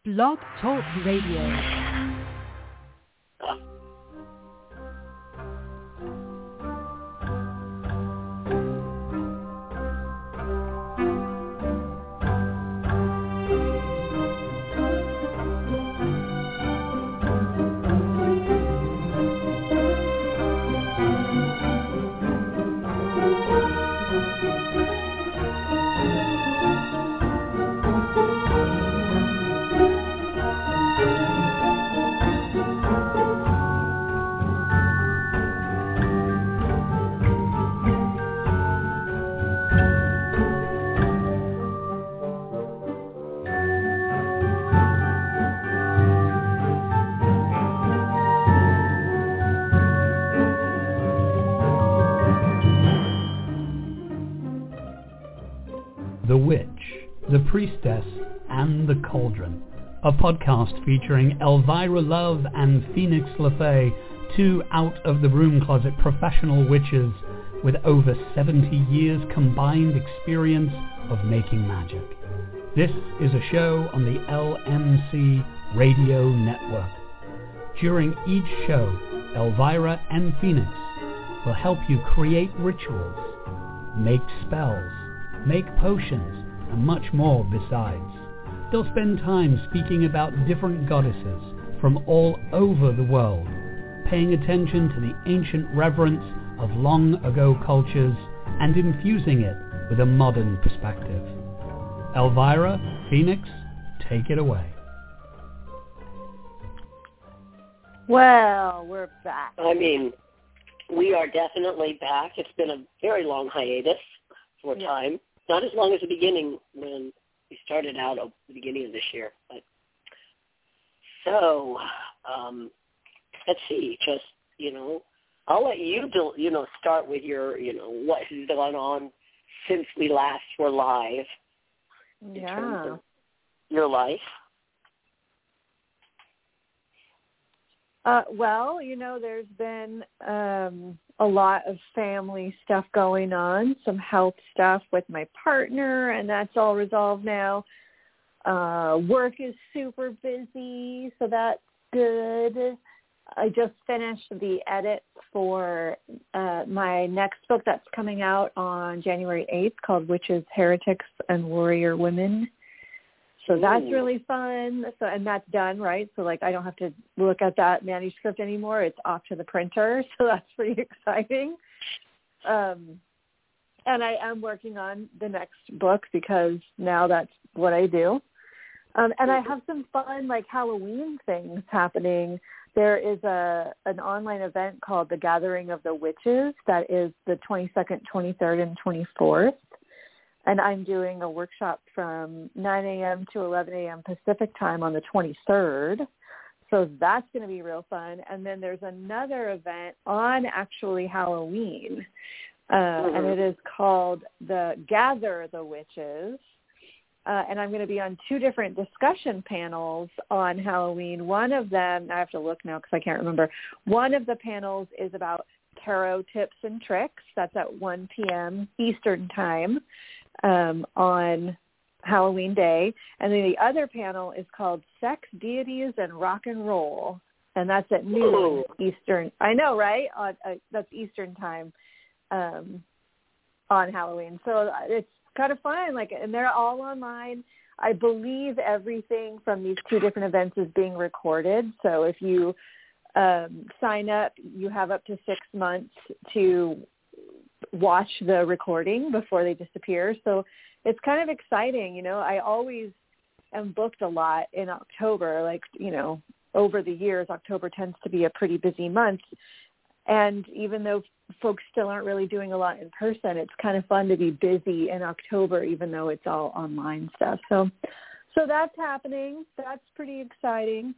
Blog Talk Radio. The Witch, The Priestess, and The Cauldron, a podcast featuring Elvira Love and Phoenix LaFay, two out-of-the-room closet professional witches with over 70 years combined experience of making magic. This is a show on the LMC Radio Network. During each show, Elvira and Phoenix will help you create rituals, make spells, make potions, and much more besides. They'll spend time speaking about different goddesses from all over the world, paying attention to the ancient reverence of long-ago cultures and infusing it with a modern perspective. Elvira, Phoenix, take it away. Well, we're back. We are definitely back. It's been a very long hiatus for time. Not as long as the beginning when we started out at the beginning of this year. But so, let's see. Just, I'll let you, start with your, what has gone on since we last were live in terms of your life. There's been a lot of family stuff going on, some health stuff with my partner, and that's all resolved now. Work is super busy, so that's good. I just finished the edit for my next book that's coming out on January 8th called Witches, Heretics, and Warrior Women. So that's really fun. And that's done, right? So, I don't have to look at that manuscript anymore. It's off to the printer. So that's pretty exciting. And I am working on the next book because now that's what I do. And I have some fun, Halloween things happening. There is an online event called The Gathering of the Witches that is the 22nd, 23rd, and 24th. And I'm doing a workshop from 9 a.m. to 11 a.m. Pacific time on the 23rd. So that's going to be real fun. And then there's another event on actually Halloween. And it is called the Gather the Witches. And I'm going to be on two different discussion panels on Halloween. One of them, I have to look now because I can't remember. One of the panels is about tarot tips and tricks. That's at 1 p.m. Eastern time. On Halloween Day. And then the other panel is called Sex, Deities, and Rock and Roll. And that's at noon Eastern. I know, right? That's Eastern time on Halloween. So it's kind of fun. And they're all online. I believe everything from these two different events is being recorded. So if you sign up, you have up to 6 months to watch the recording before they disappear. So it's kind of exciting. I always am booked a lot in October. Over the years, October tends to be a pretty busy month. And even though folks still aren't really doing a lot in person, it's kind of fun to be busy in October, even though it's all online stuff. So that's happening. That's pretty exciting.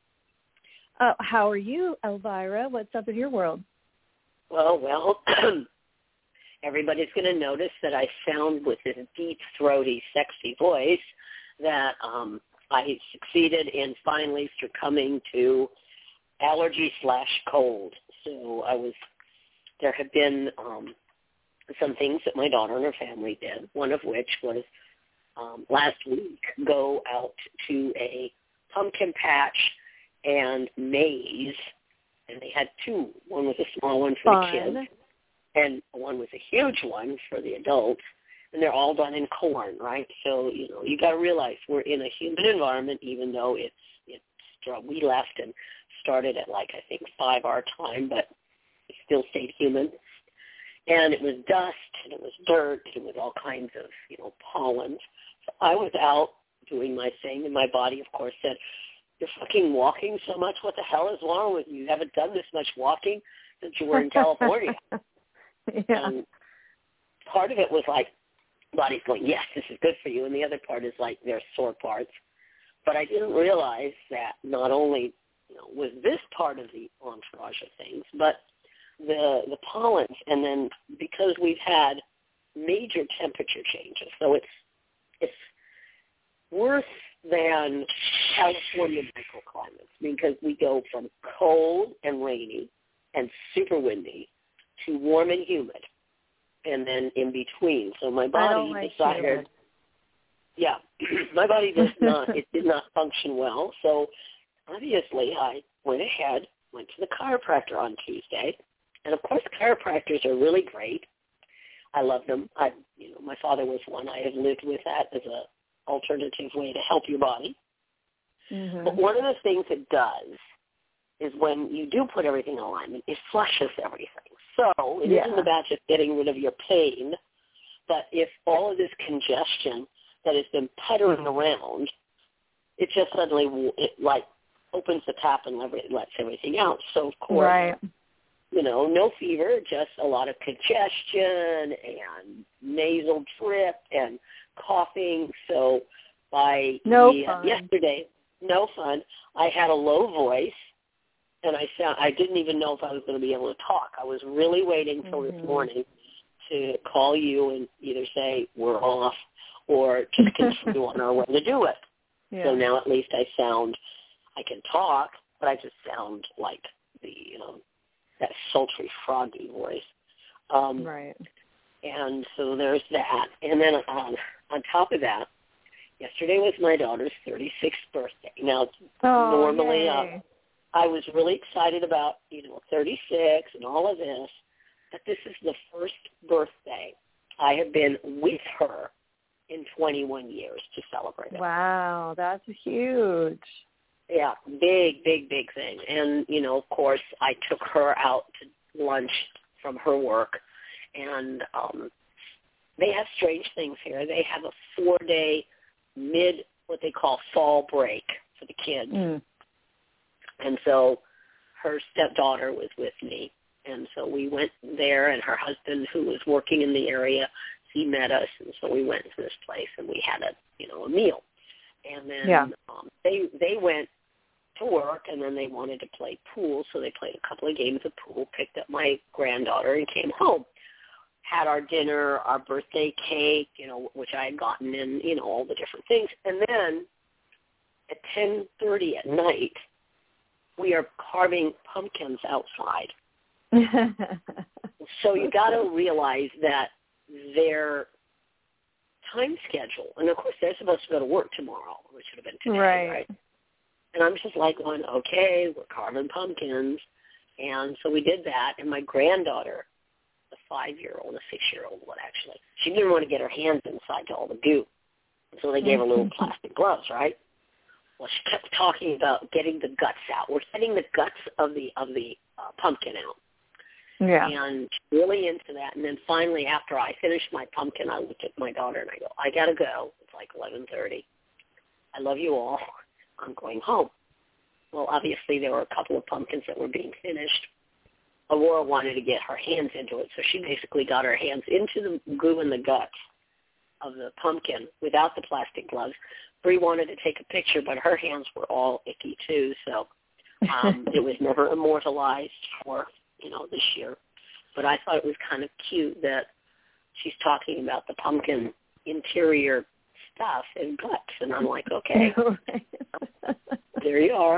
How are you, Elvira? What's up in your world? Well, everybody's going to notice that I sound with this deep, throaty, sexy voice that I succeeded in finally succumbing to allergy/cold. So there have been some things that my daughter and her family did, one of which was last week go out to a pumpkin patch and maze, and they had two. One was a small one for the kids, and one was a huge one for the adults, and they're all done in corn, right? So, you got to realize we're in a human environment, even though we left and started at, I think 5 our time, but it still stayed human. And it was dust, and it was dirt, and it was all kinds of, pollen. So I was out doing my thing, and my body, of course, said, "You're fucking walking so much. What the hell is wrong with you? You haven't done this much walking since you were in California." Yeah. And part of it was body's going, "Yes, this is good for you," and the other part is there's sore parts. But I didn't realize that not only was this part of the entourage of things, but the pollens, and then because we've had major temperature changes, so it's worse than California microclimates because we go from cold and rainy and super windy to warm and humid, and then in between. So my body decided, my body did not function well. So obviously I went to the chiropractor on Tuesday. And of course, chiropractors are really great. I love them. My father was one. I have lived with that as an alternative way to help your body. Mm-hmm. But one of the things it does is when you do put everything in alignment, it flushes everything. So it isn't about just getting rid of your pain, but if all of this congestion that has been puttering around, it just suddenly opens the tap and lets everything out. So of course, no fever, just a lot of congestion and nasal drip and coughing. So by yesterday, no fun. I had a low voice, and I didn't even know if I was going to be able to talk. I was really waiting till this morning to call you and either say we're off or just continue on our way to do it. Yeah. So now at least I can talk, but I just sound like that sultry, froggy voice. Right. And so there's that. And then on top of that, yesterday was my daughter's 36th birthday. Now, normally I was really excited about, 36 and all of this, but this is the first birthday I have been with her in 21 years to celebrate it. Wow, that's huge. Yeah, big thing. And, of course, I took her out to lunch from her work, and they have strange things here. They have a 4-day what they call fall break for the kids. Mm. And so her stepdaughter was with me, and so we went there, and her husband, who was working in the area, he met us, and so we went to this place, and we had a meal. And then they went to work, and then they wanted to play pool, so they played a couple of games of pool, picked up my granddaughter, and came home. Had our dinner, our birthday cake, which I had gotten in, all the different things. And then at 10:30 at night, we are carving pumpkins outside. So you got to realize that their time schedule, and of course they're supposed to go to work tomorrow, which should have been today, right? And I'm just going, okay, we're carving pumpkins. And so we did that, and my granddaughter, the 5-year-old, a 6-year-old one actually, she didn't want to get her hands inside to all the goo. So they gave her little plastic gloves, right? Well, she kept talking about getting the guts out. We're getting the guts of the pumpkin out. Yeah. And really into that. And then finally, after I finished my pumpkin, I looked at my daughter and I go, I got to go. It's 11:30. I love you all. I'm going home. Well, obviously, there were a couple of pumpkins that were being finished. Aurora wanted to get her hands into it, so she basically got her hands into the goo and the guts of the pumpkin without the plastic gloves. Bree wanted to take a picture, but her hands were all icky too, so it was never immortalized for, this year. But I thought it was kind of cute that she's talking about the pumpkin interior stuff and guts, and I'm like, okay, there you are.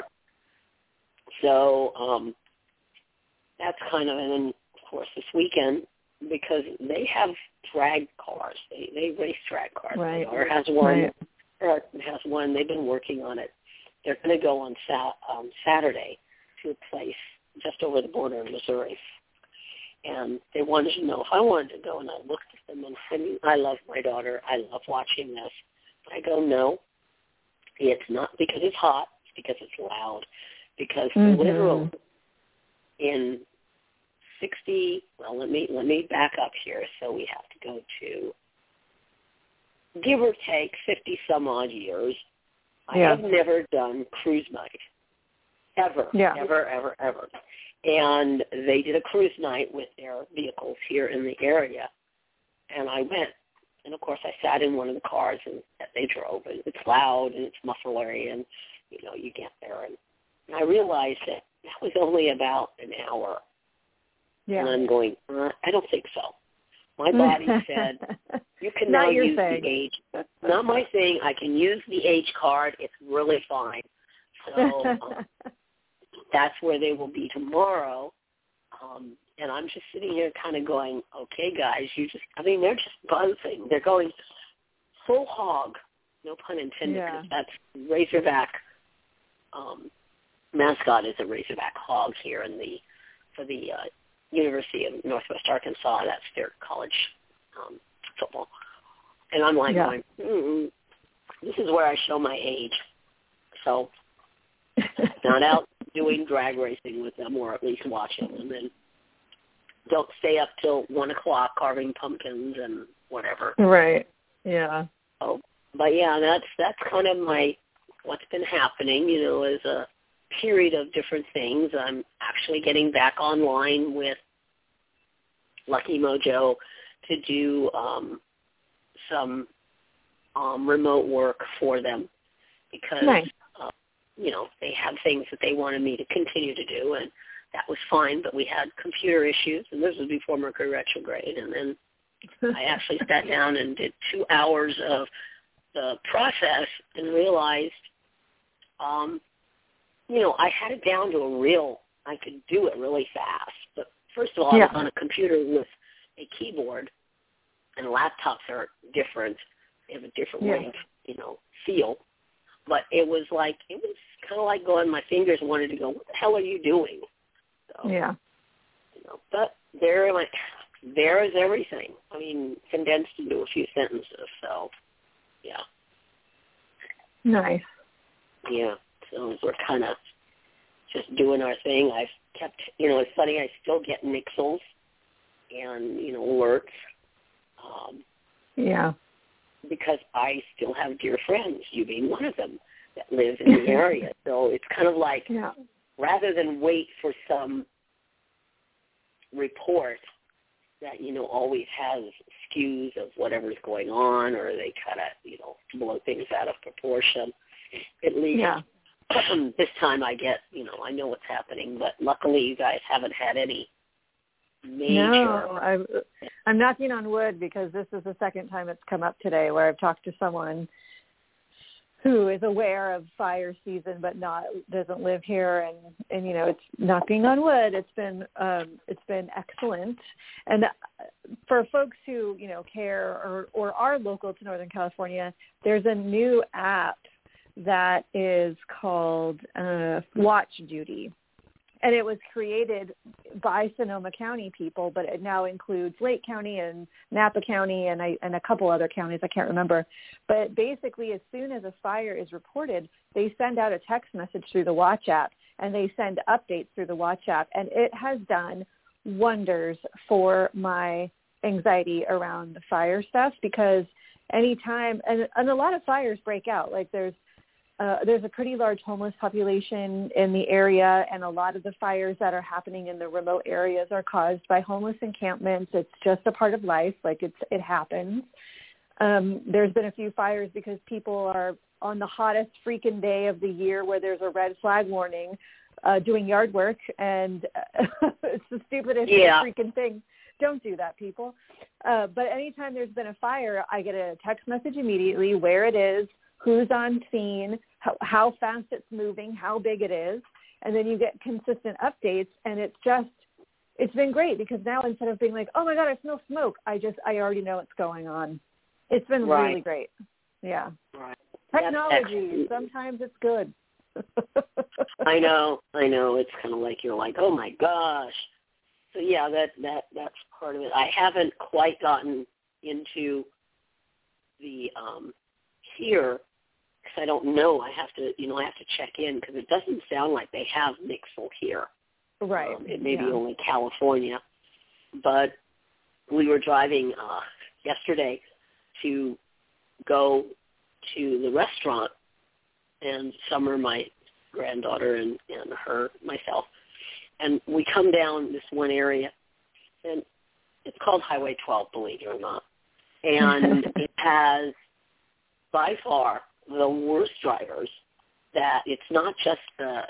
So that's kind of, and then, of course, this weekend, because they have drag cars. They race drag cars. Right. Or has one. Right. Has one. They've been working on it they're going to go on Saturday to a place just over the border in Missouri. And they wanted to know if I wanted to go, and I looked at them and I mean, I love my daughter. I love watching this. But I go, no, it's not because it's hot. It's because it's loud. Because literally in 60, well, let me back up here. So we have to go to, give or take, 50 some odd years. I have never done cruise night. Ever. And they did a cruise night with their vehicles here in the area, and I went. And, of course, I sat in one of the cars that they drove, and it's loud and it's mufflery, and, you know, you get there. And I realized that was only about an hour. Yeah. And I'm going, I don't think so. My body said, you can now use the age. Not my thing. I can use the age card. It's really fine. So that's where they will be tomorrow. And I'm just sitting here kind of going, okay, guys, they're just buzzing. They're going full hog, no pun intended, because that's Razorback. Mascot is a Razorback hog here for the University of Northwest Arkansas. That's their college football. And I'm like going, this is where I show my age. So not out doing drag racing with them, or at least watching them, and don't stay up till 1 o'clock carving pumpkins and whatever. Right. Yeah. Oh, but that's kind of what's been happening. You know, as a period of different things. I'm actually getting back online with Lucky Mojo to do some remote work for them because you know, they have things that they wanted me to continue to do, and that was fine, but we had computer issues, and this was before Mercury retrograde, and then I actually sat down and did 2 hours of the process and realized, you know, I had it down to I could do it really fast, but first of all, I was on a computer with a keyboard, and laptops are different. They have a different way of, you know, feel. But it was kind of like going, my fingers wanted to go, what the hell are you doing? So, you know, but there is everything. I mean, condensed into a few sentences. So, yeah. Nice. Yeah. So we're kind of just doing our thing. I've kept, you know, it's funny, I still get nixles and, you know, alerts. Because I still have dear friends, you being one of them, that live in the area. So it's kind of like, rather than wait for some report that, you know, always has skews of whatever's going on, or they kind of, you know, blow things out of proportion, at least this time I get, you know, I know what's happening. But luckily you guys haven't had any major. No, I'm knocking on wood because this is the second time it's come up today where I've talked to someone who is aware of fire season but doesn't live here, and you know, it's knocking on wood. It's been excellent. And for folks who, you know, care or are local to Northern California, there's a new app that is called Watch Duty. And it was created by Sonoma County people, but it now includes Lake County and Napa County and a couple other counties. I can't remember. But basically, as soon as a fire is reported, they send out a text message through the Watch app, and they send updates through the Watch app. And it has done wonders for my anxiety around the fire stuff, because anytime, and a lot of fires break out. Like there's a pretty large homeless population in the area, and a lot of the fires that are happening in the remote areas are caused by homeless encampments. It's just a part of life. Like it happens. There's been a few fires because people are on the hottest freaking day of the year where there's a red flag warning, doing yard work, and it's the stupidest freaking thing. Don't do that, people. But anytime there's been a fire, I get a text message immediately, where it is, who's on scene, how fast it's moving, how big it is, and then you get consistent updates, and it's been great, because now instead of being like, oh my God, I smell smoke, I already know what's going on. It's been really great. Yeah. Right. Technology, sometimes it's good. I know. It's kind of like you're like, oh my gosh. So yeah, that's part of it. I haven't quite gotten into the here because I don't know. I have to check in because it doesn't sound like they have Mixel here. Right. It may be only California, but we were driving yesterday to go to the restaurant, and Summer, my granddaughter, and myself, and we come down this one area, and it's called Highway 12, believe it or not, and it has by far the worst drivers. That it's not just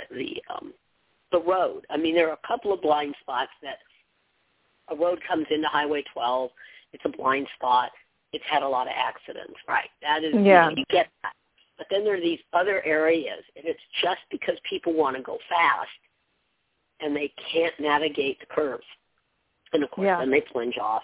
the road. I mean, there are a couple of blind spots that a road comes into Highway 12. It's a blind spot. It's had a lot of accidents, right? That is, you get that. But then there are these other areas, and it's just because people want to go fast, and they can't navigate the curves. And, of course, then they plunge off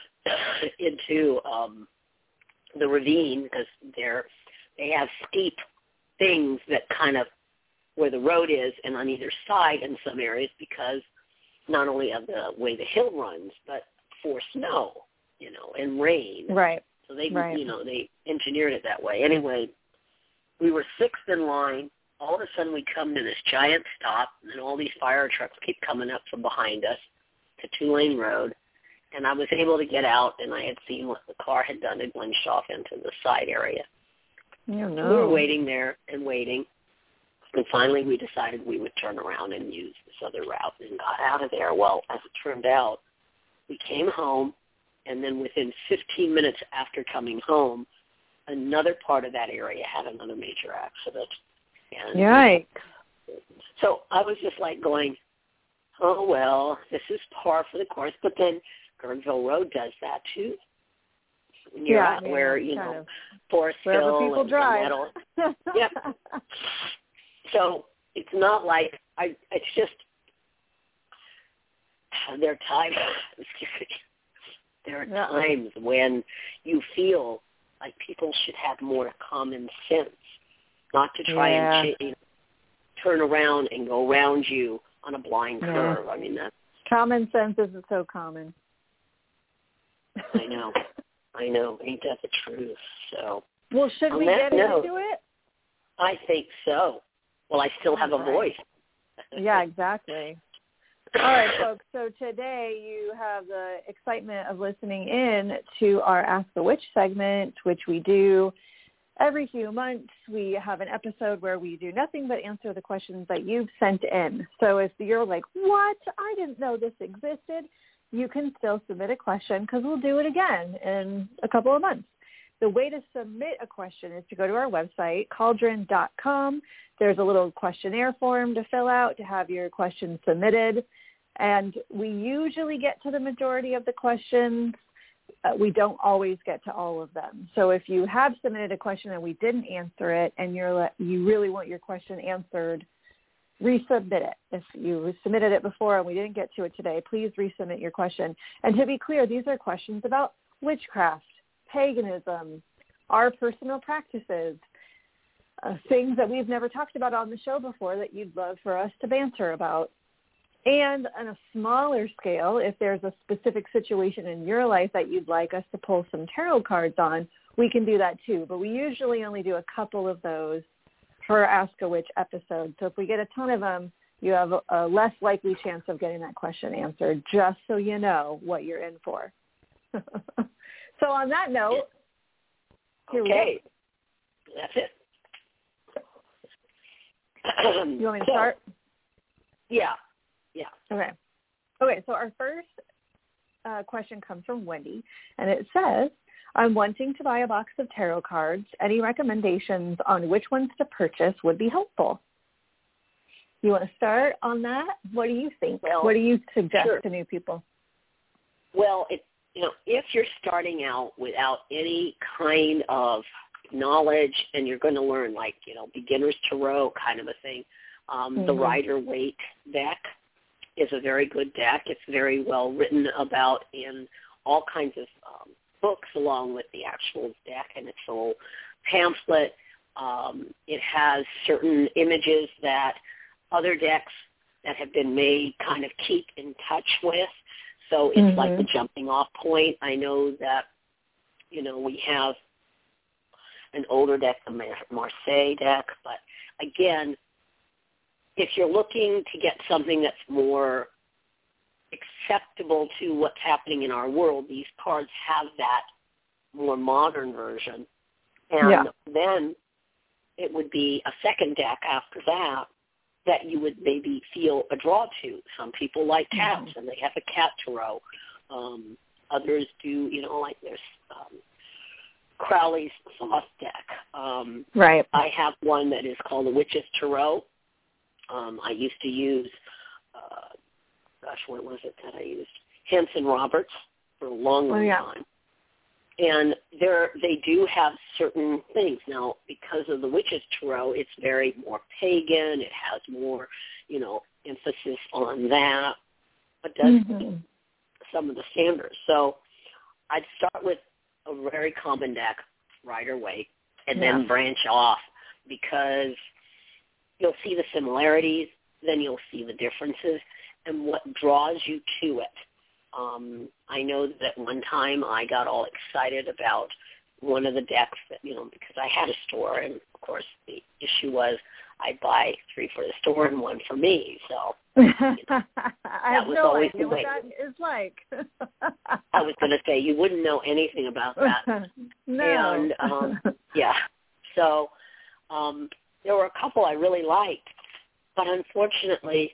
into the ravine because they have steep things that kind of where the road is and on either side in some areas because not only of the way the hill runs, but for snow, and rain. Right. So they, they engineered it that way. Anyway, we were sixth in line. All of a sudden we come to this giant stop, and all these fire trucks keep coming up from behind us to 2-lane road. And I was able to get out, and I had seen what the car had done. It lunged off into the side area. Oh, no. So we were waiting there and waiting. And finally we decided we would turn around and use this other route and got out of there. Well, as it turned out, we came home, and then within 15 minutes after coming home, another part of that area had another major accident. And yikes. So I was just like going, oh, well, this is par for the course. But then Guerneville Road does that too. You're out where, Forest Hill and Meadow. Yep. So it's not like it's just there are times. There are times when you feel like people should have more common sense, not to try and turn around and go around you on a blind curve. I mean, that's common sense isn't so common. I know. Ain't that the truth? So. Well, should we get into it? I think so. Well, I still have a voice. Yeah, exactly. All right, folks. So today you have the excitement of listening in to our Ask the Witch segment, which we do every few months. We have an episode where we do nothing but answer the questions that you've sent in. So if you're like, what? I didn't know this existed, you can still submit a question because we'll do it again in a couple of months. The way to submit a question is to go to our website, cauldron.com. There's a little questionnaire form to fill out to have your question submitted. And we usually get to the majority of the questions. We don't always get to all of them. So if you have submitted a question and we didn't answer it and you really want your question answered, resubmit it. If you submitted it before and we didn't get to it today, please resubmit your question. And to be clear, these are questions about witchcraft, paganism, our personal practices, things that we've never talked about on the show before that you'd love for us to banter about. And on a smaller scale, if there's a specific situation in your life that you'd like us to pull some tarot cards on, we can do that too. But we usually only do a couple of those per Ask a Witch episode. So if we get a ton of them, you have a less likely chance of getting that question answered, just so you know what you're in for. So on that note, here we go. That's it. You want me to start? Yeah. Okay, so our first question comes from Wendy, and it says, I'm wanting to buy a box of tarot cards. Any recommendations on which ones to purchase would be helpful? You want to start on that? What do you think? What do you suggest to new people? Well, if you're starting out without any kind of knowledge and you're going to learn beginner's tarot kind of a thing, the Rider-Waite deck is a very good deck. It's very well written about in all kinds of books along with the actual deck and its little pamphlet. It has certain images that other decks that have been made kind of keep in touch with. So it's like the jumping off point. I know that, we have an older deck, the Marseille deck, but again, if you're looking to get something that's more acceptable to what's happening in our world, these cards have that more modern version. And then it would be a second deck after that you would maybe feel a draw to. Some people like cats, and they have a cat tarot. Others do, like there's Crowley's Soft deck. Right. I have one that is called the Witch's Tarot. I used to use, what was it that I used? Hanson Roberts for a long time. And they do have certain things. Now, because of the Witch's Tarot, it's very more pagan. It has more, emphasis on that, but does some of the standards. So I'd start with a very common deck, Rider-Waite, and then branch off, because you'll see the similarities, then you'll see the differences, and what draws you to it. I know that one time I got all excited about one of the decks that, because I had a store, and of course the issue was I'd buy 3 for the store and 1 for me. So I have no idea what that is like. I was going to say, you wouldn't know anything about that. No. And, so there were a couple I really liked, but unfortunately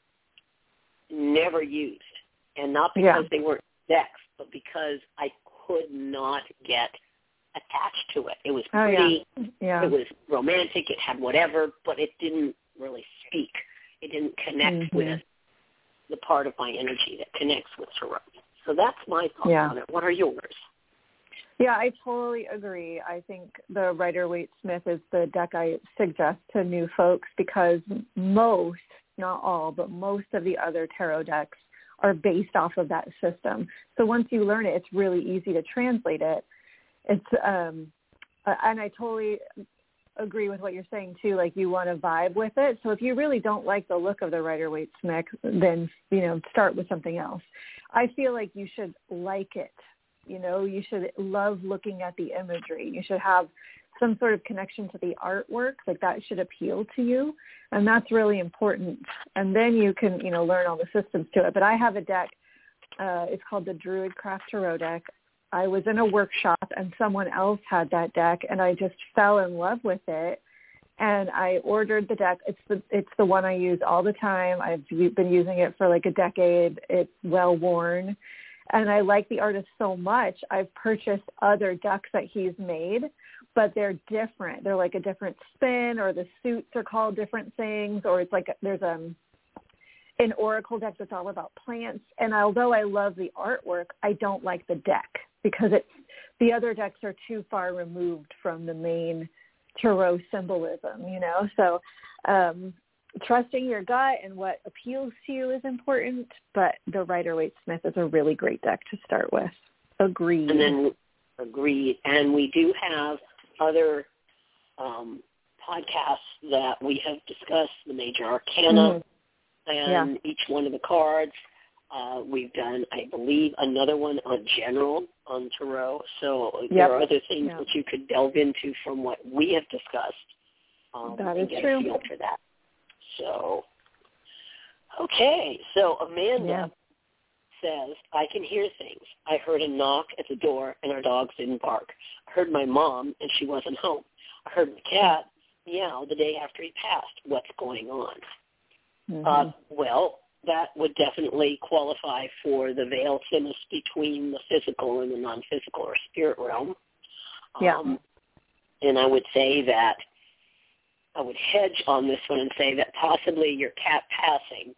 never used. And not because they weren't decks, but because I could not get attached to it. It was pretty, it was romantic, it had whatever, but it didn't really speak. It didn't connect with the part of my energy that connects with tarot. So that's my thoughts on it. What are yours? Yeah, I totally agree. I think the Rider-Waite Smith is the deck I suggest to new folks, because most, not all, but most of the other tarot decks are based off of that system. So once you learn it, it's really easy to translate it. It's and I totally agree with what you're saying too. Like, you want to vibe with it. So if you really don't like the look of the Rider-Waite Smith, then start with something else. I feel like you should like it. You should love looking at the imagery. You should have some sort of connection to the artwork. Like, that should appeal to you, and that's really important. And then you can, learn all the systems to it. But I have a deck. It's called the Druidcraft Tarot deck. I was in a workshop, and someone else had that deck, and I just fell in love with it. And I ordered the deck. It's the one I use all the time. I've been using it for like a decade. It's well worn. And I like the artist so much, I've purchased other decks that he's made, but they're different. They're like a different spin, or the suits are called different things, or it's like there's an oracle deck that's all about plants. And although I love the artwork, I don't like the deck, because the other decks are too far removed from the main tarot symbolism, So trusting your gut and what appeals to you is important, but the Rider-Waite Smith is a really great deck to start with. Agreed. And then agreed. And we do have other podcasts that we have discussed, the major arcana and each one of the cards. We've done, I believe, another one on general on tarot. So there are other things that you could delve into from what we have discussed. That is and get true. A feel for that. So, okay. So Amanda says, I can hear things. I heard a knock at the door, and our dogs didn't bark. I heard my mom, and she wasn't home. I heard the cat meow the day after he passed. What's going on? Well, that would definitely qualify for the veil thinness between the physical and the non-physical or spirit realm. And I would say that I would hedge on this one and say that possibly your cat passing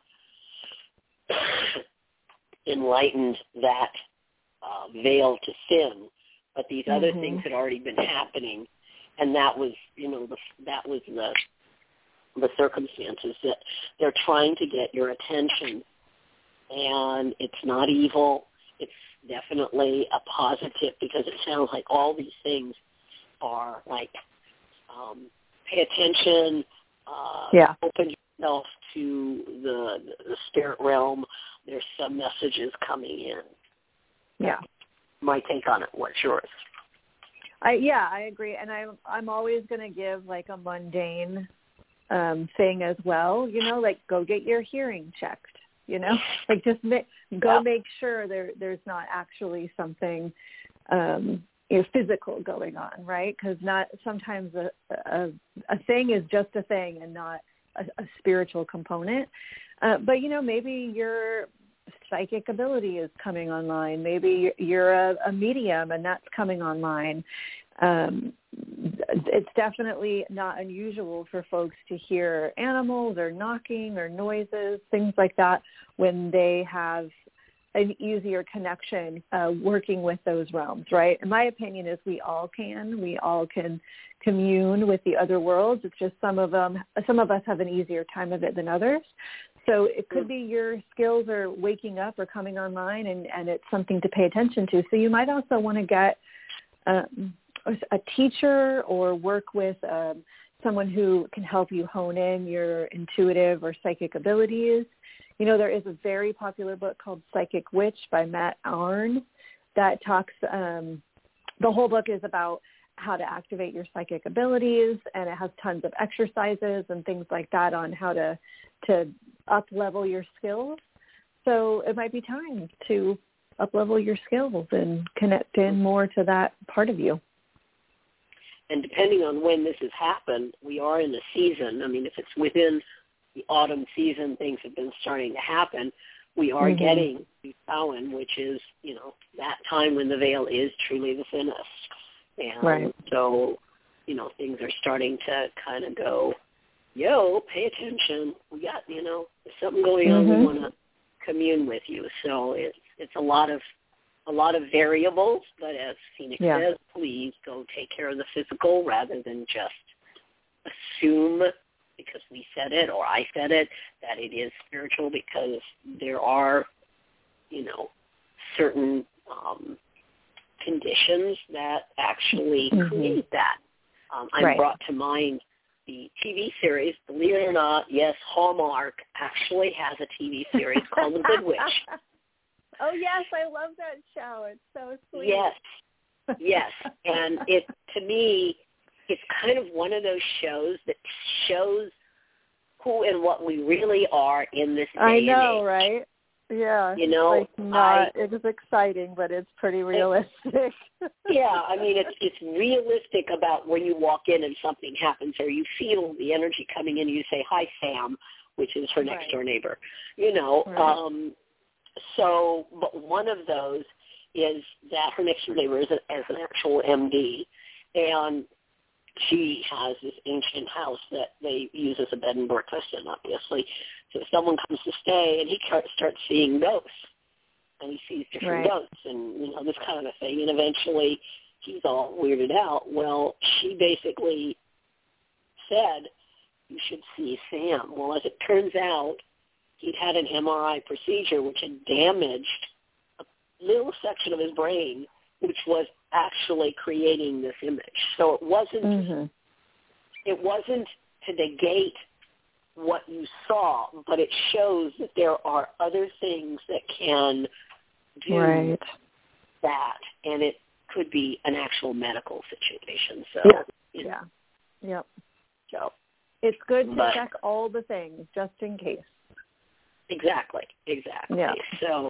enlightened that veil to thin, but these other things had already been happening, and that was, that was the circumstances, that they're trying to get your attention, and it's not evil. It's definitely a positive, because it sounds like all these things are like pay attention, open yourself to the spirit realm. There's some messages coming in. Yeah. My take on it. What's yours? I agree, and I'm always going to give like a mundane thing as well. You know, like go get your hearing checked. You know, like just make sure there's not actually something physical going on, right? Because not sometimes a thing is just a thing and not a spiritual component. But you know, maybe your psychic ability is coming online. Maybe you're a medium and that's coming online. It's definitely not unusual for folks to hear animals or knocking or noises, things like that, when they have an easier connection working with those realms, right? And my opinion is we all can commune with the other worlds. It's just some of us have an easier time of it than others. So it could be your skills are waking up or coming online, and it's something to pay attention to. So you might also want to get a teacher or work with someone who can help you hone in your intuitive or psychic abilities. You know, there is a very popular book called Psychic Witch by Matt Arn that talks, the whole book is about how to activate your psychic abilities, and it has tons of exercises and things like that on how to up-level your skills. So it might be time to up-level your skills and connect in more to that part of you. And depending on when this has happened, we are in the season. I mean, if it's within the autumn season, things have been starting to happen. We are getting to Samhain, which is, you know, that time when the veil is truly the thinnest. And so, you know, things are starting to kind of go, pay attention. We got, you know, there's something going on. We want to commune with you. So it's a lot of variables, but as Phoenix says, please go take care of the physical rather than just assume because we said it or I said it that it is spiritual, because there are, you know, certain conditions that actually create that. I'm brought to mind the TV series, believe it or not, yes, Hallmark actually has a TV series called The Good Witch. Oh, yes, I love that show. It's so sweet. Yes. And it, to me, it's kind of one of those shows that shows who and what we really are in this day I know, and age. right? Yeah. You know, it is exciting, but it's pretty realistic. Yeah, I mean, it's realistic about when you walk in and something happens or you feel the energy coming in and you say, hi, Sam, which is her next door neighbor. You know, so, but one of those is that her next door neighbor is an actual MD, and she has this ancient house that they use as a bed and breakfast, and obviously, so someone comes to stay, and he starts seeing ghosts, and he sees different ghosts, and, you know, this kind of a thing, and eventually he's all weirded out. Well, she basically said, you should see Sam. Well, as it turns out, he'd had an MRI procedure which had damaged a little section of his brain, which was actually creating this image. So it wasn't to negate what you saw, but it shows that there are other things that can do that, and it could be an actual medical situation. So So it's good to check all the things just in case. Exactly. Yeah. So,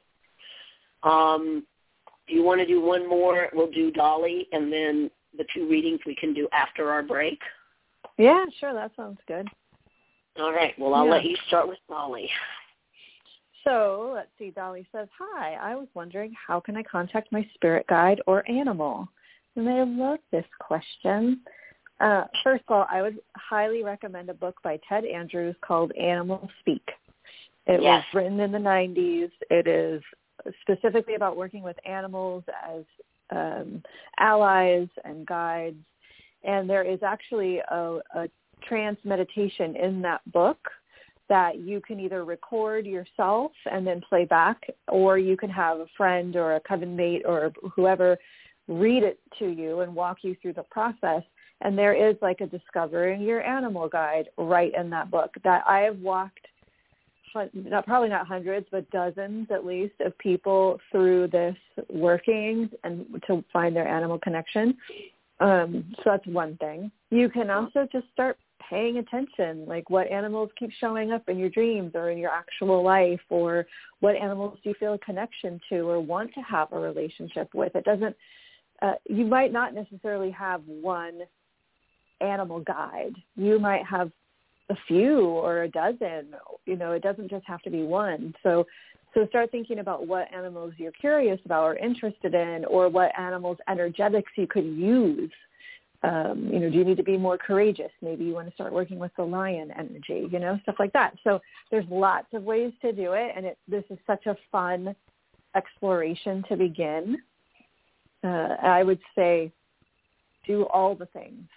do you want to do one more? We'll do Dolly, and then the 2 readings we can do after our break. Yeah, sure. That sounds good. All right. Well, I'll let you start with Dolly. So, let's see. Dolly says, hi, I was wondering, how can I contact my spirit guide or animal? And I love this question. First of all, I would highly recommend a book by Ted Andrews called Animal Speak. It was written in the 90s. It is specifically about working with animals as allies and guides. And there is actually a trance meditation in that book that you can either record yourself and then play back, or you can have a friend or a coven mate or whoever read it to you and walk you through the process. And there is like a Discovering Your Animal guide right in that book that I have walked, probably not hundreds, but dozens at least of people through this working and to find their animal connection. So that's one thing. You can also just start paying attention, like what animals keep showing up in your dreams or in your actual life, or what animals do you feel a connection to or want to have a relationship with. It doesn't, you might not necessarily have one animal guide. You might have a few or a dozen, it doesn't just have to be one. So start thinking about what animals you're curious about or interested in, or what animals' energetics you could use. Do you need to be more courageous? Maybe you want to start working with the lion energy, stuff like that. So there's lots of ways to do it, and this is such a fun exploration to begin. I would say do all the things.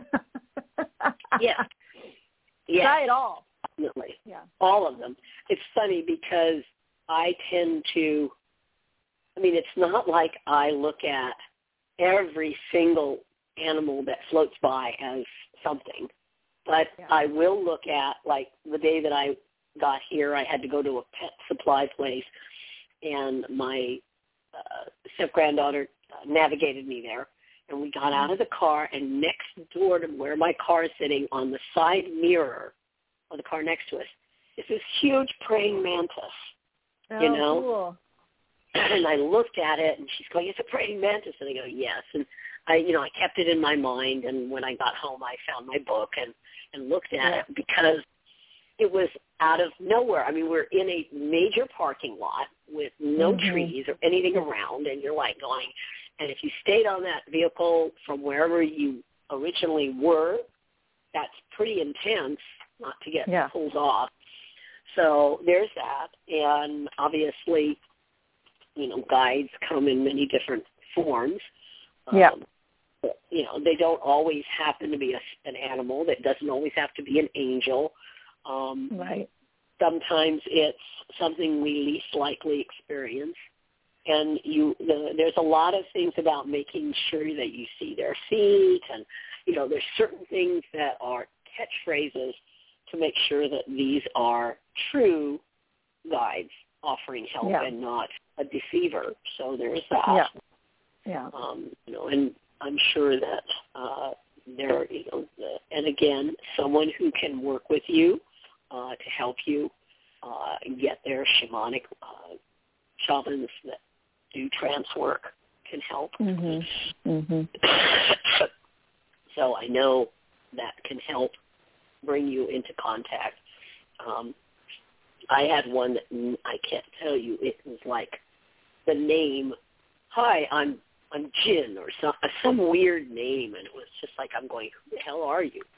Yeah. Try it all. Definitely. Yeah. All of them. It's funny because I tend to, it's not like I look at every single animal that floats by as something, but I will look at, like the day that I got here, I had to go to a pet supply place, and my step-granddaughter navigated me there, and we got out of the car, and next door to where my car is sitting, on the side mirror of the car next to us, is this huge praying mantis. Cool. And I looked at it, and she's going, "It's a praying mantis." And I go, "Yes." And I kept it in my mind, and when I got home, I found my book and looked at it, because it was out of nowhere. We're in a major parking lot with no trees or anything around, and you're like going, and if you stayed on that vehicle from wherever you originally were, that's pretty intense not to get pulled off. So there's that, and obviously, guides come in many different forms. They don't always happen to be an animal. That doesn't always have to be an angel. Right. Sometimes it's something we least likely experience. And there's a lot of things about making sure that you see their feet, and, there's certain things that are catchphrases to make sure that these are true guides offering help and not a deceiver. So there's that. Yeah. And I'm sure that there, and again, someone who can work with you to help you get their shamanic shamans that do trance work can help. So I know that can help bring you into contact. I had one that I can't tell you. It was like the name, "Hi, I'm Jin," or some weird name, and it was just like, I'm going, "Who the hell are you?"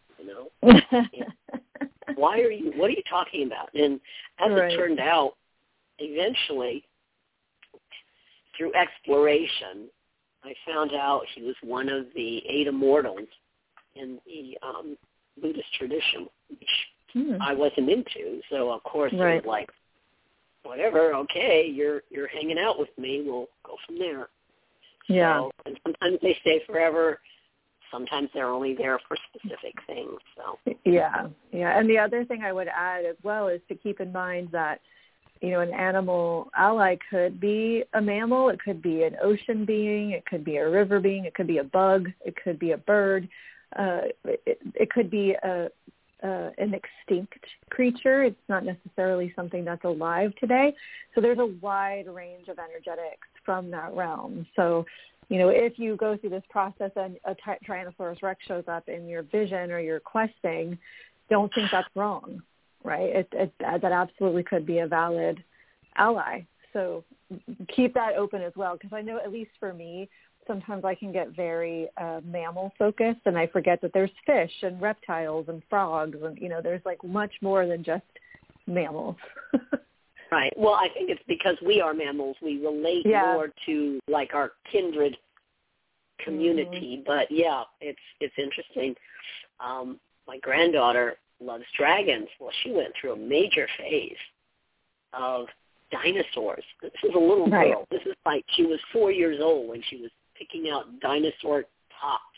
Why are you? What are you talking about? And as it turned out, eventually, through exploration, I found out he was one of the 8 immortals in the Buddhist tradition, which I wasn't into. So of course, it was like, whatever, okay, you're hanging out with me, we'll go from there. Yeah. So, and sometimes they stay forever. Sometimes they're only there for specific things. So. Yeah. And the other thing I would add as well is to keep in mind that, an animal ally could be a mammal, it could be an ocean being, it could be a river being, it could be a bug, it could be a bird, it could be an extinct creature. It's not necessarily something that's alive today. So there's a wide range of energetics from that realm. So, if you go through this process and a Tyrannosaurus Rex shows up in your vision or your questing, don't think that's wrong, right? That absolutely could be a valid ally. So keep that open as well, because I know, at least for me, sometimes I can get very mammal focused, and I forget that there's fish and reptiles and frogs, and there's like much more than just mammals. Right. Well, I think it's because we are mammals. We relate more to like our kindred community. But it's interesting. My granddaughter loves dragons. Well, she went through a major phase of dinosaurs. This is a little girl. This is like she was 4 years old when she was picking out dinosaur tops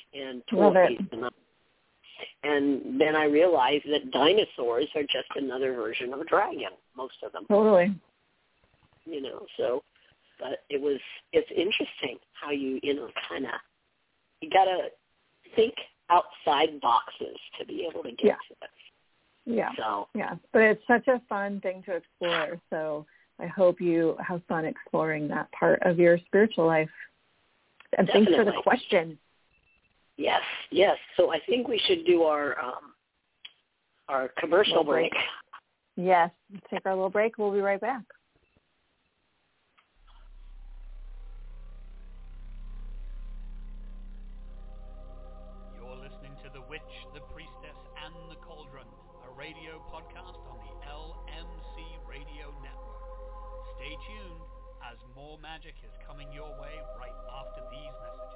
and toys. And then I realized that dinosaurs are just another version of a dragon, most of them. Totally. You know, so, but it's interesting how you kind of, you got to think outside boxes to be able to get to it. Yeah. So. Yeah. But it's such a fun thing to explore. So I hope you have fun exploring that part of your spiritual life. And Definitely. Thanks for the question. Yes, yes. So I think we should do our commercial break. Yes. Let's take our little break. We'll be right back. You're listening to The Witch, the Priestess, and the Cauldron, a radio podcast on the LMC Radio Network. Stay tuned as more magic is coming your way right after these messages.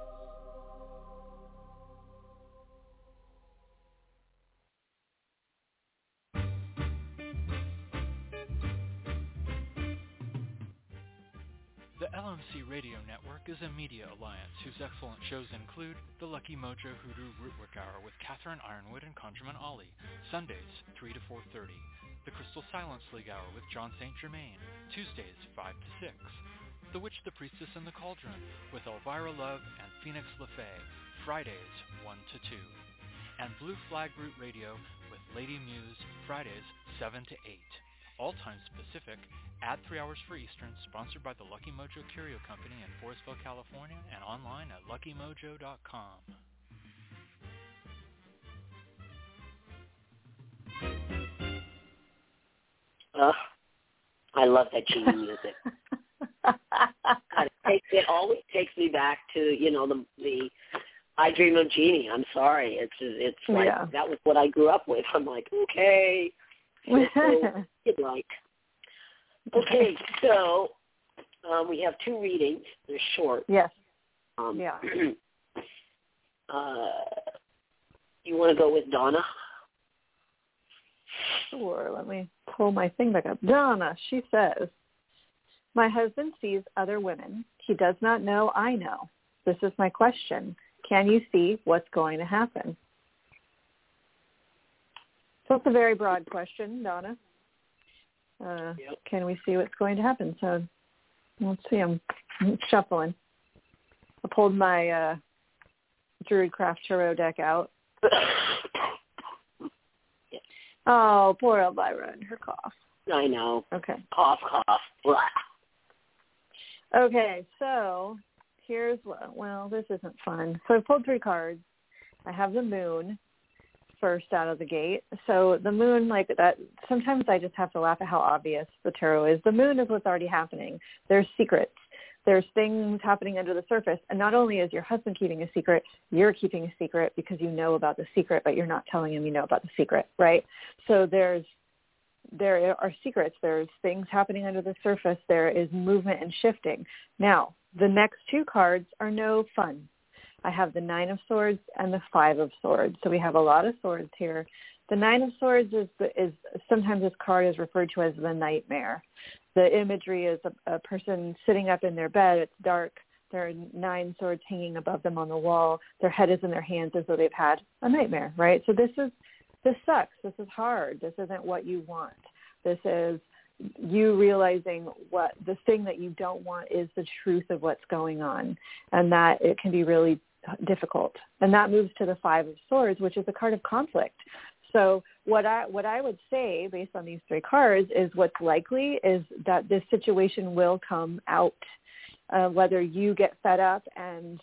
The LMC Radio Network is a media alliance whose excellent shows include The Lucky Mojo Hoodoo Rootwork Hour with Catherine Ironwood and Conjurman Ollie, Sundays 3 to 4:30. The Crystal Silence League Hour with John St. Germain, Tuesdays 5 to 6. The Witch, the Priestess, and the Cauldron with Elvira Love and Phoenix LaFay, Fridays 1 to 2. And Blue Flag Root Radio with Lady Muse, Fridays 7 to 8. All times Pacific, at 3 hours for Eastern, sponsored by the Lucky Mojo Curio Company in Forestville, California, and online at luckymojo.com. I love that genie music. It always takes me back to, the I Dream of Jeannie. I'm sorry. It's like that was what I grew up with. I'm like, okay. So, okay, so we have 2 readings. They're short. Yes. You want to go with Donna? Sure. Let me pull my thing back up. Donna, she says, my husband sees other women. He does not know I know. This is my question. Can you see what's going to happen? So it's a very broad question, Donna. Can we see what's going to happen? So let's see. I'm shuffling. I pulled my Druidcraft Tarot deck out. Oh, poor Elvira and her cough. I know. Okay. Cough, cough. Blah. Okay, so here's this isn't fun. So I pulled 3 cards. I have the moon first out of the gate. So the moon, like that, sometimes I just have to laugh at how obvious the tarot is. The moon is what's already happening. There's secrets. There's things happening under the surface. And not only is your husband keeping a secret, you're keeping a secret because you know about the secret, but you're not telling him you know about the secret, right? So there are secrets. There's things happening under the surface. There is movement and shifting. Now, the next 2 cards are no fun. I have the 9 of Swords and the 5 of Swords. So we have a lot of swords here. The 9 of Swords is sometimes this card is referred to as the nightmare. The imagery is a person sitting up in their bed. It's dark. There are 9 swords hanging above them on the wall. Their head is in their hands as though they've had a nightmare, right? So this sucks. This is hard. This isn't what you want. This is you realizing what the thing that you don't want is the truth of what's going on, and that it can be really difficult. And that moves to the 5 of Swords, which is a card of conflict. So what I would say based on these 3 cards is what's likely is that this situation will come out, whether you get fed up and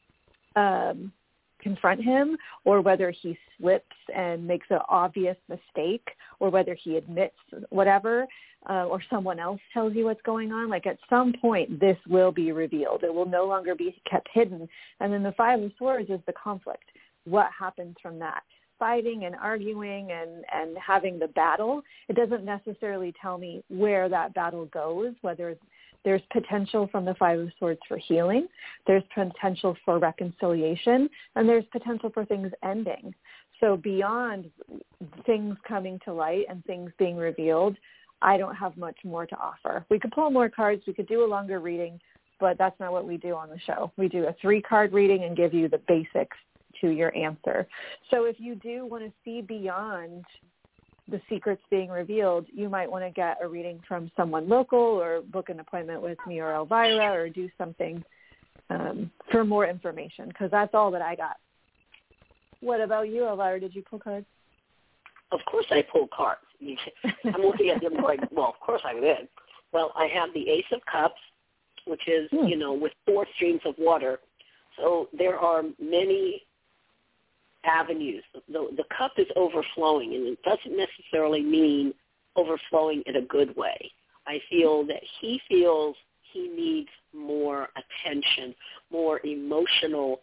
confront him, or whether he slips and makes an obvious mistake, or whether he admits whatever, or someone else tells you what's going on. Like at some point, this will be revealed. It will no longer be kept hidden. And then the 5 of Swords is the conflict. What happens from that? Fighting and arguing and having the battle. It doesn't necessarily tell me where that battle goes, whether there's potential from the 5 of Swords for healing, there's potential for reconciliation, and there's potential for things ending. So beyond things coming to light and things being revealed, I don't have much more to offer. We could pull more cards. We could do a longer reading, but that's not what we do on the show. We do a 3-card reading and give you the basics to your answer. So if you do want to see beyond the secrets being revealed, you might want to get a reading from someone local or book an appointment with me or Elvira or do something for more information, because that's all that I got. What about you, Elvira? Did you pull cards? Of course I pull cards. I'm looking at them like, well, of course I did. Well, I have the Ace of Cups, which is, with 4 streams of water. So there are many avenues. The cup is overflowing, and it doesn't necessarily mean overflowing in a good way. I feel that he feels he needs more attention, more emotional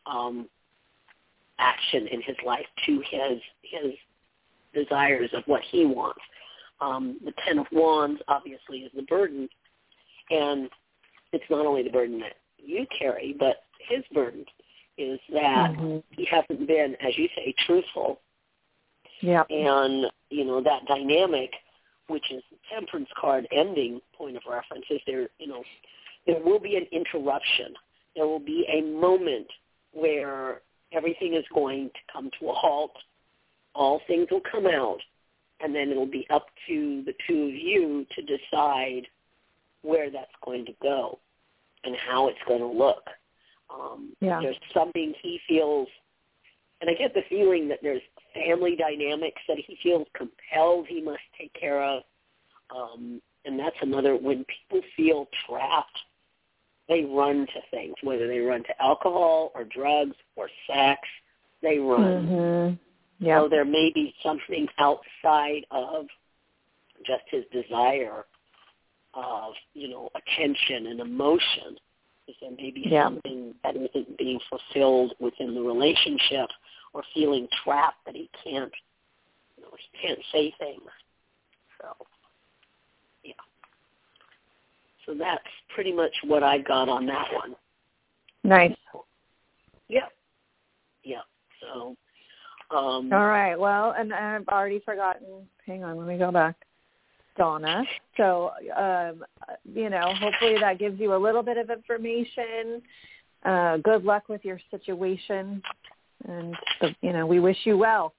action in his life to his desires of what he wants. The Ten of Wands obviously is the burden, and it's not only the burden that you carry, but his burden is that he hasn't been, as you say, truthful. Yeah. And, that dynamic, which is the Temperance card ending point of reference, is there will be an interruption. There will be a moment where everything is going to come to a halt. All things will come out, and then it'll be up to the two of you to decide where that's going to go and how it's going to look. There's something he feels, and I get the feeling that there's family dynamics that he feels compelled he must take care of. And that's another, when people feel trapped, they run to things, whether they run to alcohol or drugs or sex, they run. Yeah. So there may be something outside of just his desire of, attention and emotion. There may be something that isn't being fulfilled within the relationship, or feeling trapped that he can't say things. So, yeah. So that's pretty much what I got on that one. Nice. Yeah. Yeah. So. All right. Well, and I've already forgotten. Hang on. Let me go back. Donna. So, hopefully that gives you a little bit of information. Good luck with your situation. And, we wish you well.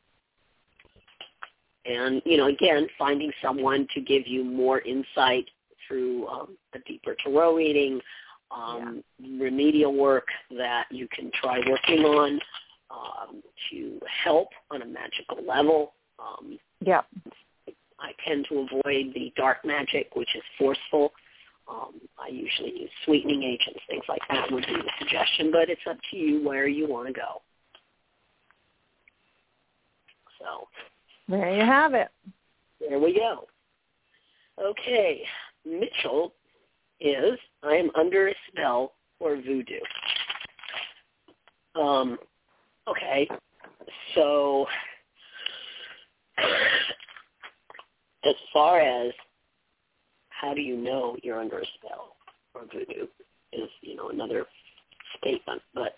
And, again, finding someone to give you more insight through a deeper tarot reading, remedial work that you can try working on to help on a magical level. I tend to avoid the dark magic, which is forceful. I usually use sweetening agents, things like that would be the suggestion, but it's up to you where you want to go. So there you have it. There we go. Okay, Mitchell is, I am under a spell or voodoo. Okay, so as far as how do you know you're under a spell or voodoo is, another statement. But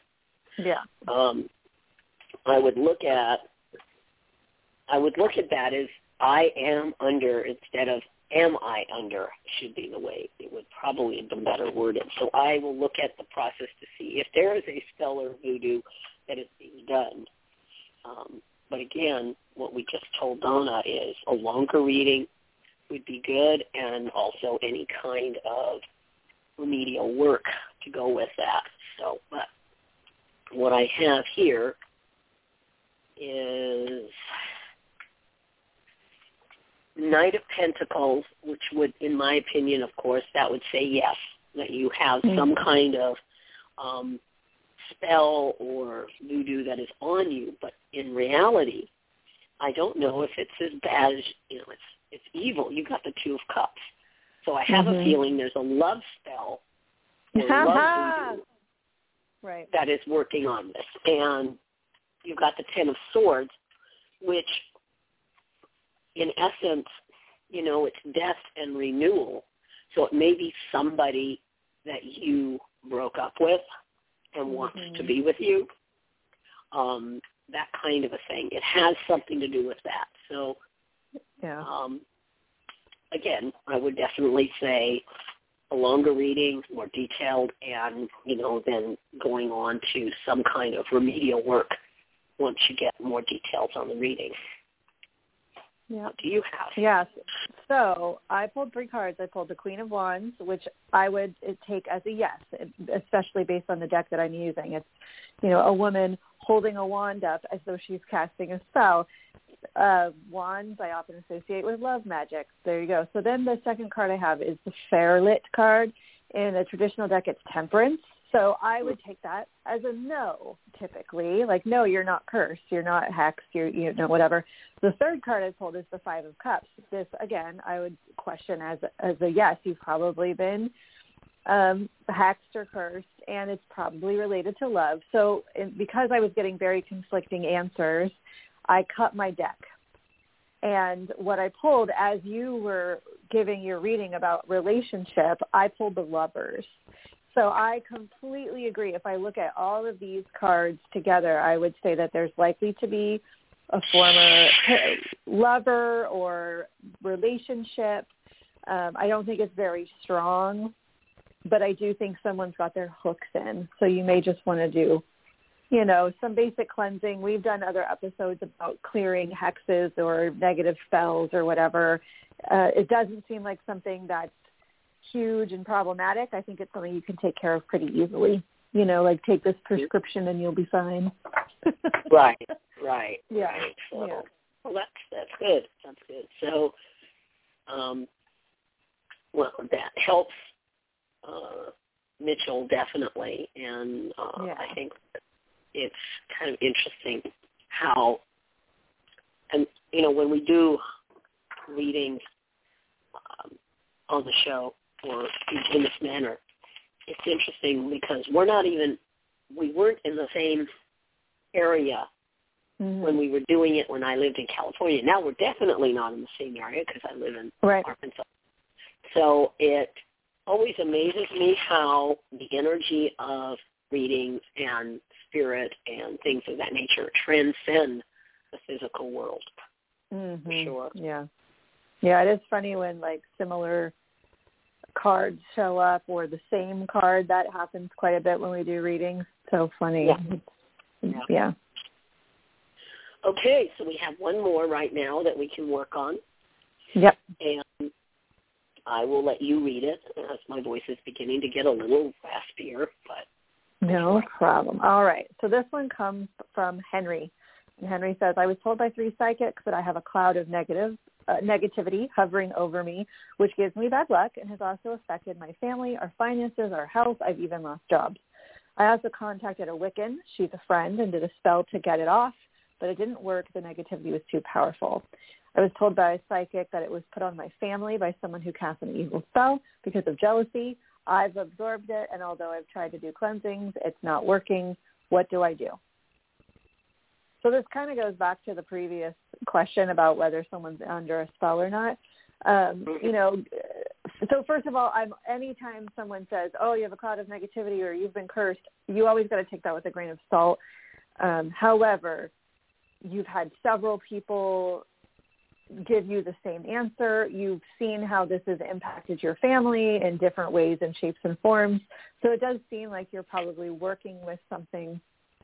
I would look at that as I am under instead of am I under should be the way it would probably have been better worded. So I will look at the process to see if there is a spell or voodoo that is being done. But again, what we just told Donna is a longer reading would be good, and also any kind of remedial work to go with that. So, but what I have here is Knight of Pentacles, which would, in my opinion, of course, that would say yes, that you have some kind of spell or voodoo that is on you. But in reality, I don't know if it's as bad as, it's evil. You got the Two of Cups. So I have a feeling there's a love spell or love voodoo that is working on this. And you've got the Ten of Swords, which in essence, it's death and renewal. So it may be somebody that you broke up with and wants to be with you. That kind of a thing. It has something to do with that. So, again, I would definitely say a longer reading, more detailed, and, then going on to some kind of remedial work once you get more details on the reading. Yeah. What do you have? Yes. So I pulled 3 cards. I pulled the Queen of Wands, which I would take as a yes, especially based on the deck that I'm using. It's, a woman holding a wand up as though she's casting a spell. Wands I often associate with love magic. There you go. So then the second card I have is the Fairlit card. In a traditional deck, it's Temperance. So I would take that as a no, typically. Like, no, you're not cursed. You're not hexed. You're, whatever. The third card I pulled is the Five of Cups. This, again, I would question as a yes. You've probably been hexed or cursed, and it's probably related to love. So because I was getting very conflicting answers, I cut my deck. And what I pulled, as you were giving your reading about relationship, I pulled the Lovers. So I completely agree. If I look at all of these cards together, I would say that there's likely to be a former lover or relationship. I don't think it's very strong, but I do think someone's got their hooks in. So you may just want to do, some basic cleansing. We've done other episodes about clearing hexes or negative spells or whatever. It doesn't seem like something that's huge and problematic. I think it's something you can take care of pretty easily. Like take this prescription and you'll be fine. Right. Yeah. Right. So, yeah. Well, that's good. That's good. So, that helps Mitchell definitely, and I think it's kind of interesting how, and when we do readings on the show or in this manner, it's interesting because we weren't in the same area when we were doing it when I lived in California. Now we're definitely not in the same area because I live in Arkansas. So it always amazes me how the energy of readings and spirit and things of that nature transcend the physical world. For sure. Yeah. Yeah, it is funny when similar cards show up or the same card. That happens quite a bit when we do readings. So funny. Yeah. Okay, so we have one more right now that we can work on. Yep. And I will let you read it as my voice is beginning to get a little raspier. But no problem. All right. So this one comes from Henry. And Henry says, I was told by 3 psychics that I have a cloud of negativity hovering over me, which gives me bad luck and has also affected my family, our finances, our health. I've even lost jobs. I also contacted a Wiccan. She's a friend and did a spell to get it off, but it didn't work. The negativity was too powerful. I was told by a psychic that it was put on my family by someone who cast an evil spell because of jealousy. I've absorbed it, and although I've tried to do cleansings, it's not working. What do I do? So this kind of goes back to the previous question about whether someone's under a spell or not. So first of all, anytime someone says, oh, you have a cloud of negativity or you've been cursed, you always got to take that with a grain of salt. However, you've had several people give you the same answer. You've seen how this has impacted your family in different ways and shapes and forms. So it does seem like you're probably working with something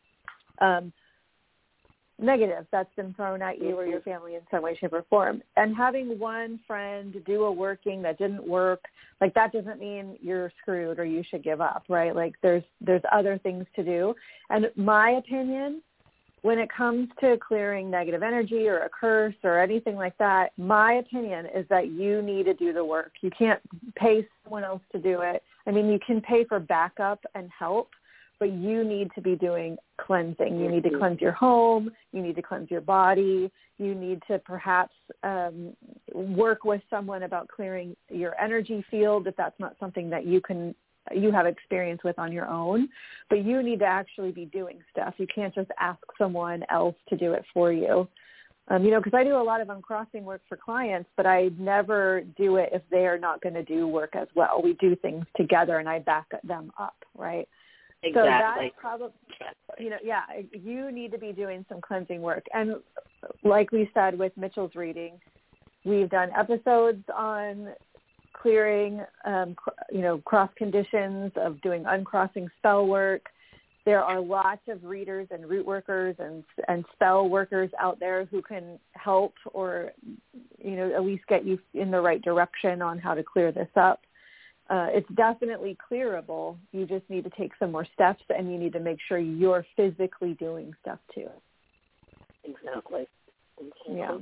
negative that's been thrown at you or your family in some way, shape, or form. And having one friend do a working that didn't work, that doesn't mean you're screwed or you should give up, right? There's other things to do. And my opinion, when it comes to clearing negative energy or a curse or anything like that, my opinion is that you need to do the work. You can't pay someone else to do it. I mean, you can pay for backup and help, but you need to be doing cleansing. You need to cleanse your home. You need to cleanse your body. You need to perhaps work with someone about clearing your energy field if that's not something that you have experience with on your own. But you need to actually be doing stuff. You can't just ask someone else to do it for you. Because I do a lot of uncrossing work for clients, but I never do it if they are not going to do work as well. We do things together, and I back them up, right? Exactly. So that's probably, you need to be doing some cleansing work. And like we said with Mitchell's reading, we've done episodes on clearing, cross conditions, of doing uncrossing spell work. There are lots of readers and root workers and spell workers out there who can help or, at least get you in the right direction on how to clear this up. It's definitely clearable. You just need to take some more steps, and you need to make sure you're physically doing stuff too. Exactly. Yeah.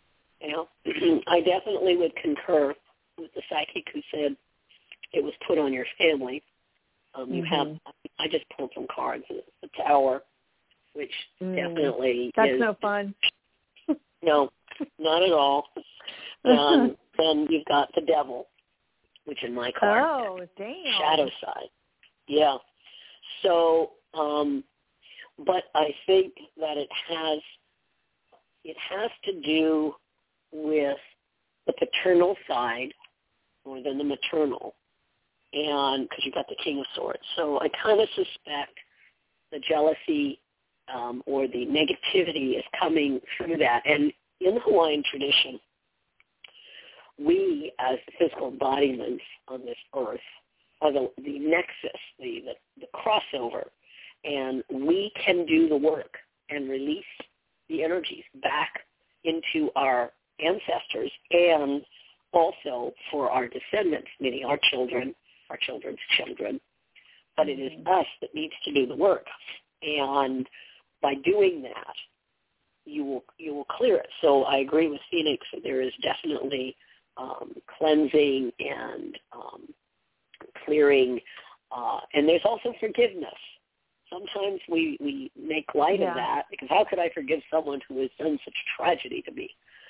I definitely would concur with the psychic who said it was put on your family. You have, I just pulled some cards. The Tower, which definitely That's is. no fun. No, not at all. Then you've got the Devil, which in my card. Oh, damn. Shadow side. Yeah. So, but I think that it has to do with the paternal side more than the maternal. And because you've got the King of Swords. So I kind of suspect the jealousy or the negativity is coming through that. And in the Hawaiian tradition, we as the physical embodiments on this earth are the nexus, the crossover. And we can do the work and release the energies back into our ancestors and also for our descendants, meaning our children, our children's children, but it is us that needs to do the work. And by doing that, you will clear it. So I agree with Phoenix that there is definitely cleansing and clearing, and there's also forgiveness. Sometimes we make light of that, because how could I forgive someone who has done such tragedy to me?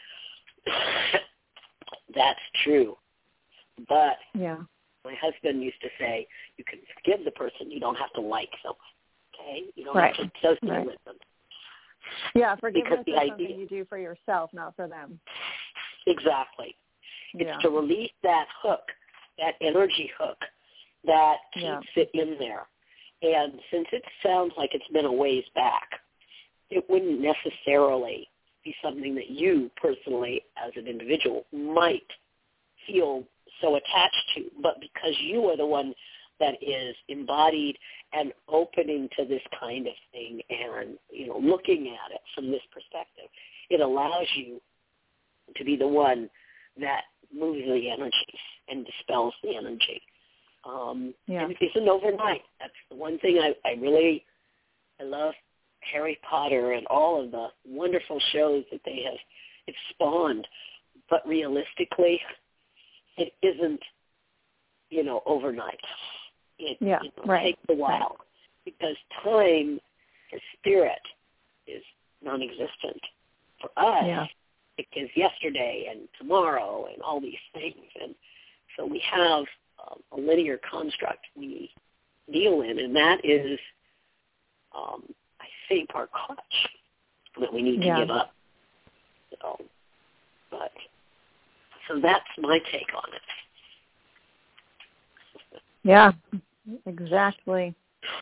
That's true. But my husband used to say, you can forgive the person, you don't have to like them. Okay? You don't have to associate with them. Yeah, forgiveness is something you do for yourself, not for them. Exactly. It's to release that hook, that energy hook that keeps it in there. And since it sounds like it's been a ways back, it wouldn't necessarily be something that you personally, as an individual, might feel so attached to. But because you are the one that is embodied and opening to this kind of thing and, looking at it from this perspective, it allows you to be the one that moves the energy and dispels the energy. And it isn't overnight. That's the one thing I love Harry Potter and all of the wonderful shows that they have spawned. But realistically, it isn't, overnight. It takes a while because time for spirit is non-existent. For us, it is yesterday and tomorrow and all these things. And so we have a linear construct we deal in, and that is, I think, our clutch that we need to give up. So that's my take on it. Yeah, exactly.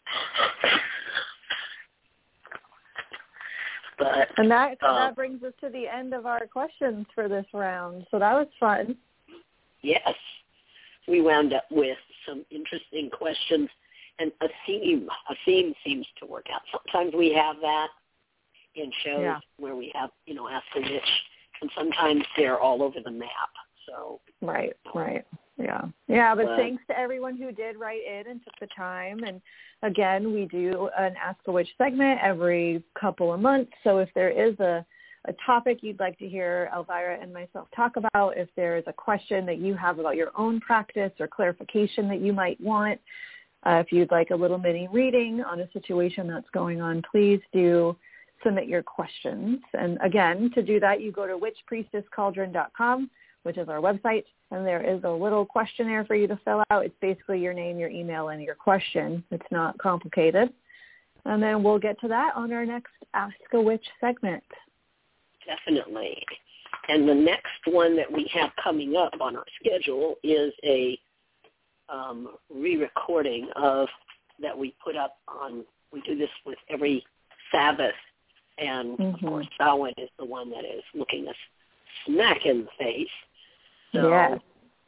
And that brings us to the end of our questions for this round. So that was fun. Yes. We wound up with some interesting questions and a theme. A theme seems to work out. Sometimes we have that in shows where we have, Ask a Witch, and sometimes they're all over the map. So Right. Yeah, but thanks to everyone who did write in and took the time. And again, we do an Ask a Witch segment every couple of months. So if there is a topic you'd like to hear Elvira and myself talk about, if there is a question that you have about your own practice or clarification that you might want, if you'd like a little mini reading on a situation that's going on, please do submit your questions. And again, to do that, you go to witchpriestesscauldron.com, which is our website, and there is a little questionnaire for you to fill out. It's basically your name, your email, and your question. It's not complicated. And then we'll get to that on our next Ask a Witch segment. Definitely. And the next one that we have coming up on our schedule is a re-recording of that we put up on, we do this with every Sabbath, and of course Samhain is the one that is looking us smack in the face. So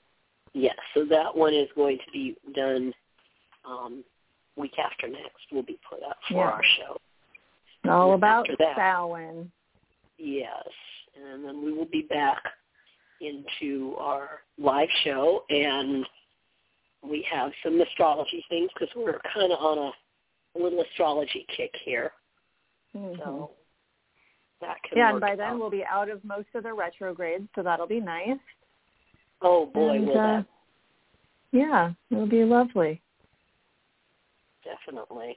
Yes, so that one is going to be done week after next. Will be put up for our show. All about Samhain. Yes, and then we will be back into our live show, and we have some astrology things because we're kind of on a little astrology kick here. Mm-hmm. So that can work and by then we'll be out of most of the retrogrades, so that'll be nice. Oh, boy, will that. Yeah, it'll be lovely. Definitely.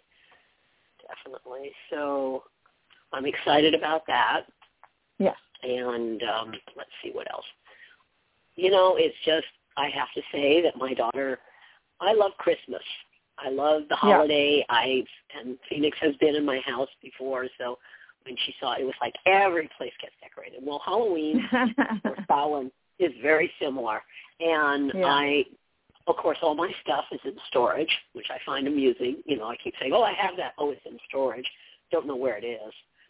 So I'm excited about that. Yeah. And let's see what else. It's just, I have to say that my daughter, I love Christmas. I love the holiday. And Phoenix has been in my house before, so when she saw it, it was like every place gets decorated. Well, Halloween or Samhain is very similar. And of course, all my stuff is in storage, which I find amusing. I keep saying, I have that. Oh, it's in storage. Don't know where it is.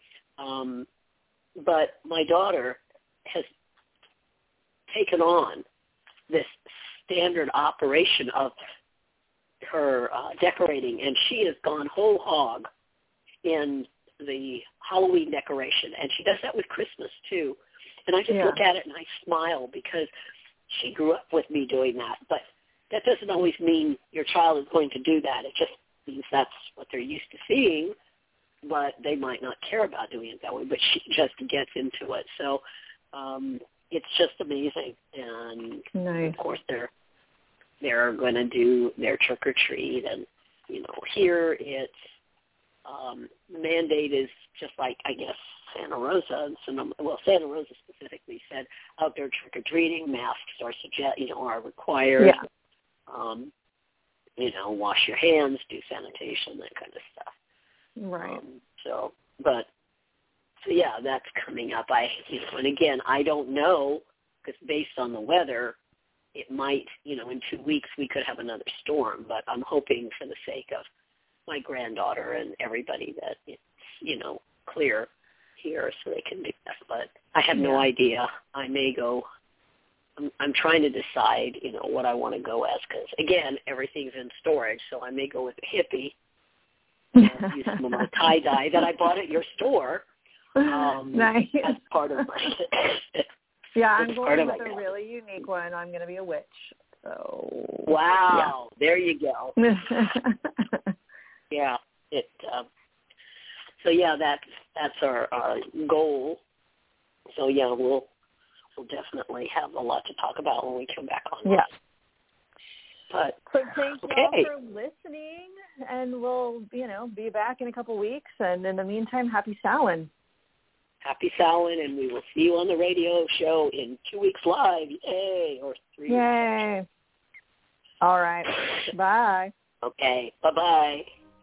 But my daughter has taken on this standard operation of her decorating, and she has gone whole hog in the Halloween decoration, and she does that with Christmas too. And I just look at it and I smile because she grew up with me doing that. But that doesn't always mean your child is going to do that. It just means that's what they're used to seeing, but they might not care about doing it that way. But she just gets into it. So it's just amazing. And of course they're going to do their trick or treat, and here it's the mandate is just like, I guess, Santa Rosa. Santa Rosa specifically said outdoor trick or treating, masks are required. Yeah. Wash your hands, do sanitation, that kind of stuff. Right. So that's coming up. And again, I don't know, because based on the weather, it might, in 2 weeks we could have another storm, but I'm hoping for the sake of my granddaughter and everybody that it's, clear here so they can do that. But I have no idea. I may go, I'm trying to decide, what I want to go as, because, again, everything's in storage, so I may go with a hippie and use some of my tie-dye that I bought at your store. Nice. As part of my... I'm going with a really unique one. I'm going to be a witch. So. Wow. Yeah. There you go. Yeah. That's our goal. So we'll definitely have a lot to talk about when we come back on. Yeah. But thank you all for listening, and we'll be back in a couple weeks. And in the meantime, happy Samhain. Happy Samhain, and we will see you on the radio show in 2 weeks live. Yay! Or 3 weeks. Yay! All right. Bye. Okay. Bye-bye.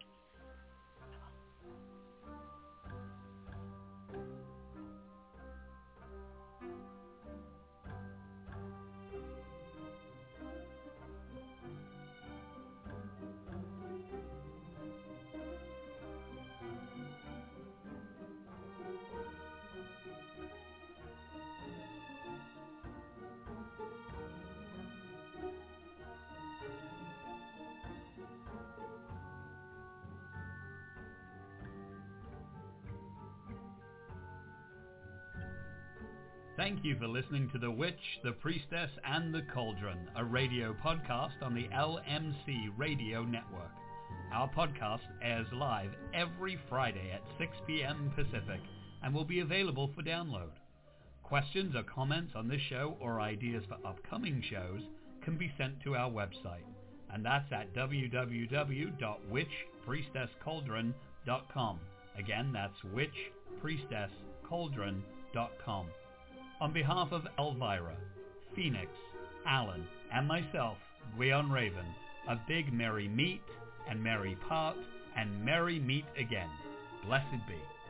Thank you for listening to The Witch, the Priestess, and the Cauldron, a radio podcast on the LMC Radio Network. Our podcast airs live every Friday at 6 p.m. Pacific and will be available for download. Questions or comments on this show or ideas for upcoming shows can be sent to our website, and that's at www.witchpriestesscauldron.com. Again, that's witchpriestesscauldron.com. On behalf of Elvira, Phoenix, Alan, and myself, Gwion Raven, a big merry meet and merry part and merry meet again. Blessed be.